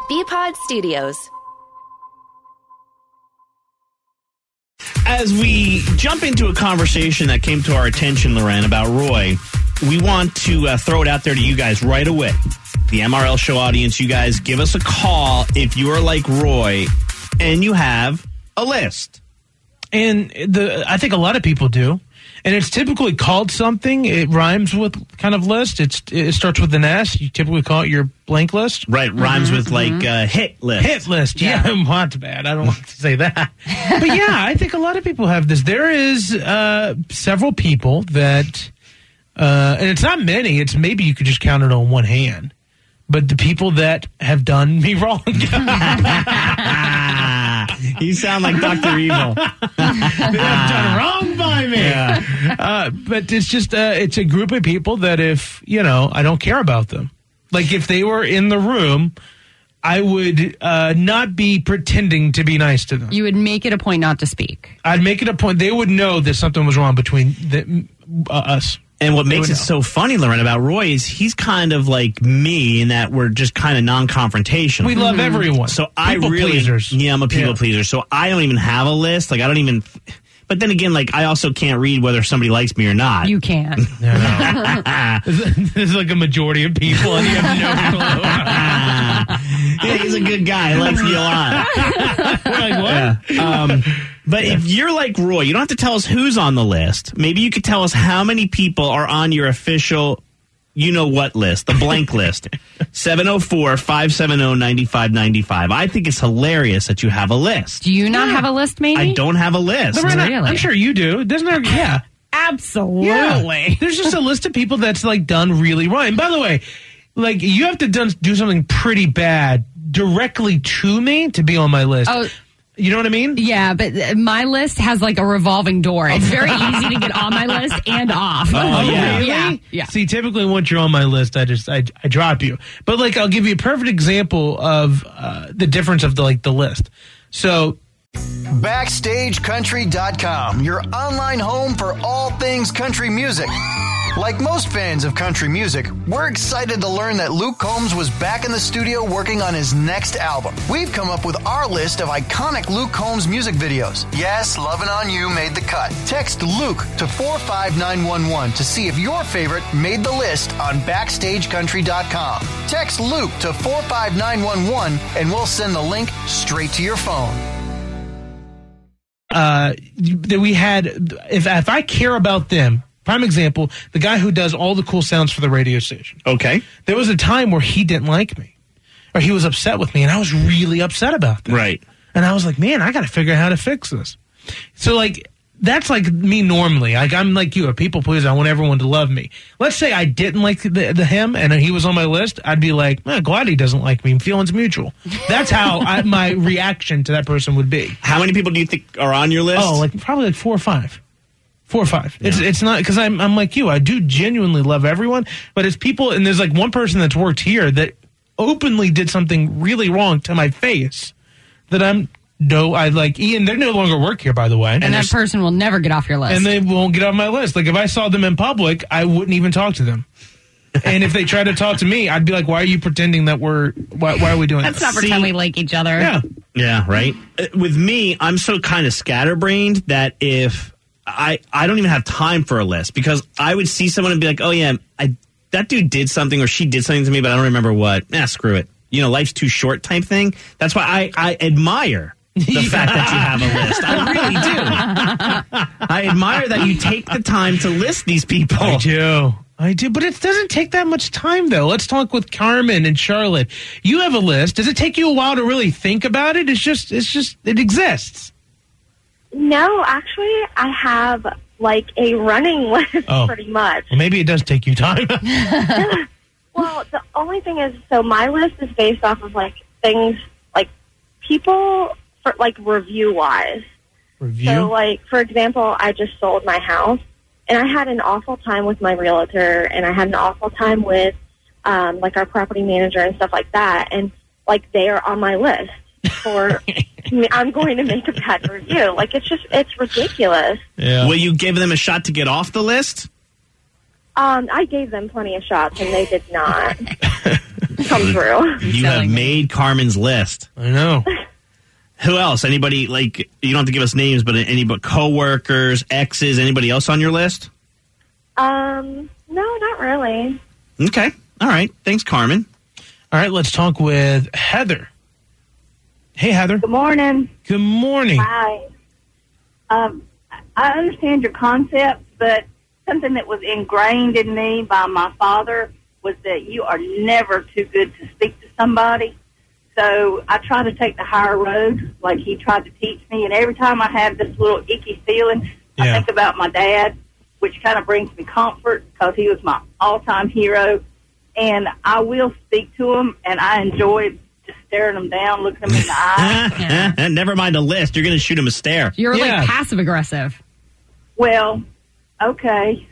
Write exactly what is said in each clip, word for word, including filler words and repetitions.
B-Pod Studios. As we jump into a conversation that came to our attention, Loren, about Roy, we want to uh, throw it out there to you guys right away. The M R L Show audience, you guys, give us a call if you are like Roy and you have a list. And the I think a lot of people do. And it's typically called something. It rhymes with kind of list. It's It starts with an S. You typically call it your blank list. Right, rhymes mm-hmm, with like mm-hmm. uh, hit list. Hit list, yeah. yeah. Well, that's bad. I don't want to say that. But yeah, I think a lot of people have this. There is uh, several people that, uh, and it's not many. It's maybe you could just count it on one hand. But the people that have done me wrong. You sound like Doctor Evil. They have done wrong by me. Yeah. Uh, but it's just, uh, it's a group of people that if, you know, I don't care about them. Like if they were in the room, I would uh, not be pretending to be nice to them. You would make it a point not to speak. I'd make it a point. They would know that something was wrong between the, uh, us. And what makes it so funny, Loren, about Roy is he's kind of like me in that we're just kind of non-confrontational. We love mm-hmm. everyone. So people I really, pleasers. yeah, I'm a people yeah. pleaser. So I don't even have a list. Like I don't even. But then again, like I also can't read whether somebody likes me or not. You can. No, no. There's like a majority of people, and you have no clue. Yeah, he's a good guy. He likes me a lot. We're like, what? Yeah. Um, but if you're like Roy, you don't have to tell us who's on the list. Maybe you could tell us how many people are on your official, you know what list, the blank list. seven oh four, five seven oh, nine five nine five. I think it's hilarious that you have a list. Do you not yeah. have a list, maybe? I don't have a list. Lorena, really? I'm sure you do. Doesn't there? Yeah. Absolutely. Yeah. There's just a list of people that's like done really wrong. And by the way, like you have to done, do something pretty bad directly to me to be on my list. Oh. You know what I mean? Yeah, but my list has like a revolving door. It's very easy to get on my list and off. Oh, yeah. Really? Yeah. yeah. See, typically once you're on my list, I just, I, I drop you. But like, I'll give you a perfect example of uh, the difference of the, like the list. So. Backstage Country dot com, your online home for all things country music. Like most fans of country music, we're excited to learn that Luke Combs was back in the studio working on his next album. We've come up with our list of iconic Luke Combs music videos. Yes, Lovin' On You made the cut. Text Luke to four five nine one one to see if your favorite made the list on Backstage Country dot com. Text Luke to four five nine one one and we'll send the link straight to your phone. Uh, that we had, if if I care about them, prime example, the guy who does all the cool sounds for the radio station. Okay. There was a time where he didn't like me, or he was upset with me, and I was really upset about that. Right. And I was like, man, I got to figure out how to fix this. So, like, that's like me normally. Like, I'm like you, a people pleaser. I want everyone to love me. Let's say I didn't like the, the him, and he was on my list. I'd be like, man, glad he doesn't like me. Feelings mutual. That's how I, my reaction to that person would be. How many people do you think are on your list? Oh, like probably like four or five. Four or five. Yeah. It's it's not because I'm I'm like you. I do genuinely love everyone, but it's people, and there's like one person that's worked here that openly did something really wrong to my face. That I'm no, I like Ian. They no longer work here, by the way, and, and that person will never get off your list, and they won't get off my list. Like if I saw them in public, I wouldn't even talk to them. And if they tried to talk to me, I'd be like, "Why are you pretending that we're? Why, why are we doing That's this?" That's not pretend we like each other. Yeah, yeah, right. Uh, with me, I'm so kind of scatterbrained that if I I don't even have time for a list because I would see someone and be like, "Oh yeah, I that dude did something or she did something to me, but I don't remember what." Ah, screw it. You know, life's too short type thing. That's why I I admire the fact that you have a list. I really do. I admire that you take the time to list these people. I do. I do. But it doesn't take that much time, though. Let's talk with Carmen and Charlotte. You have a list. Does it take you a while to really think about it? It's just, it's just, it exists. No, actually, I have like a running list oh. pretty much. Well, maybe it does take you time. Well, the only thing is, so my list is based off of like things like people, for, like review-wise. Review? So, like, for example, I just sold my house, and I had an awful time with my realtor, and I had an awful time with, um, like, our property manager and stuff like that, and, like, they are on my list for, I'm going to make a bad review. Like, it's just, it's ridiculous. Yeah. Will you give them a shot to get off the list? Um, I gave them plenty of shots, and they did not. come through. You have made Carmen's list. I know. Who else? Anybody, like, you don't have to give us names, but any but coworkers, exes, anybody else on your list? Um, no, not really. Okay. All right. Thanks, Carmen. All right, let's talk with Heather. Hey, Heather. Good morning. Good morning. Hi. Um, I understand your concept, but something that was ingrained in me by my father was that you are never too good to speak to somebody. So I try to take the higher road, like he tried to teach me. And every time I have this little icky feeling, Yeah. I think about my dad, which kind of brings me comfort because he was my all-time hero. And I will speak to him, and I enjoy just staring him down, looking him in the eye. Yeah. Never mind a list. You're going to shoot him a stare. You're Yeah. like passive aggressive. Well, okay.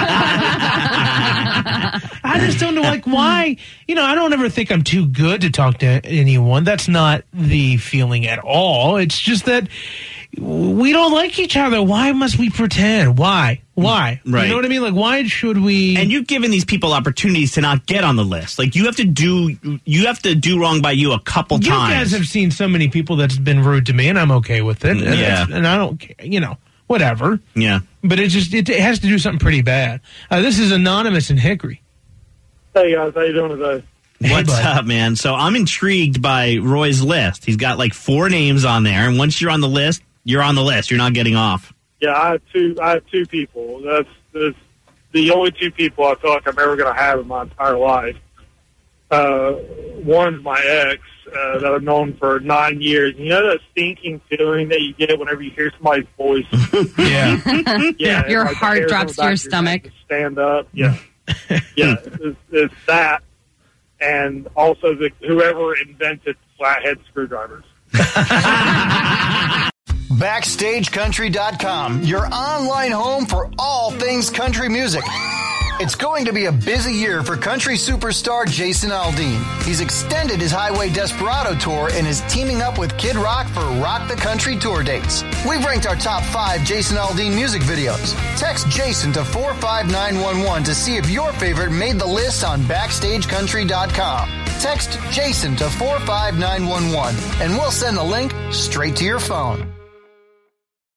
I just don't know, like, why. You know, I don't ever think I'm too good to talk to anyone. That's not the feeling at all. It's just that we don't like each other. Why must we pretend? Why? Why? Right. You know what I mean? Like, why should we? And you've given these people opportunities to not get on the list. Like, you have to do you have to do wrong by you a couple you times. guys have seen so many people that's been rude to me, and I'm okay with it. And Yeah. that's- And I don't care. You know, whatever. Yeah. But it just it, it has to do something pretty bad. Uh, this is Anonymous in Hickory. Hey guys, how you doing today? What's bud. up, man? So I'm intrigued by Roy's list. He's got like four names on there, and once you're on the list, you're on the list. You're not getting off. Yeah, I have two. I have two people. That's, that's the only two people I feel like I'm ever going to have in my entire life. Uh, one's my ex uh, that I've known for nine years. You know that stinking feeling that you get whenever you hear somebody's voice. Yeah. Yeah, Your like the heart hairs on drops the to your back of stomach. neck Stand up. Yeah, yeah. It's, it's that, and also the whoever invented flathead screwdrivers. Backstage Country dot com, your online home for all things country music. It's going to be a busy year for country superstar Jason Aldean. He's extended his Highway Desperado tour and is teaming up with Kid Rock for Rock the Country tour dates. We've ranked our top five Jason Aldean music videos. Text Jason to four five nine one one to see if your favorite made the list on Backstage Country dot com. Text Jason to four five nine one one and we'll send the link straight to your phone.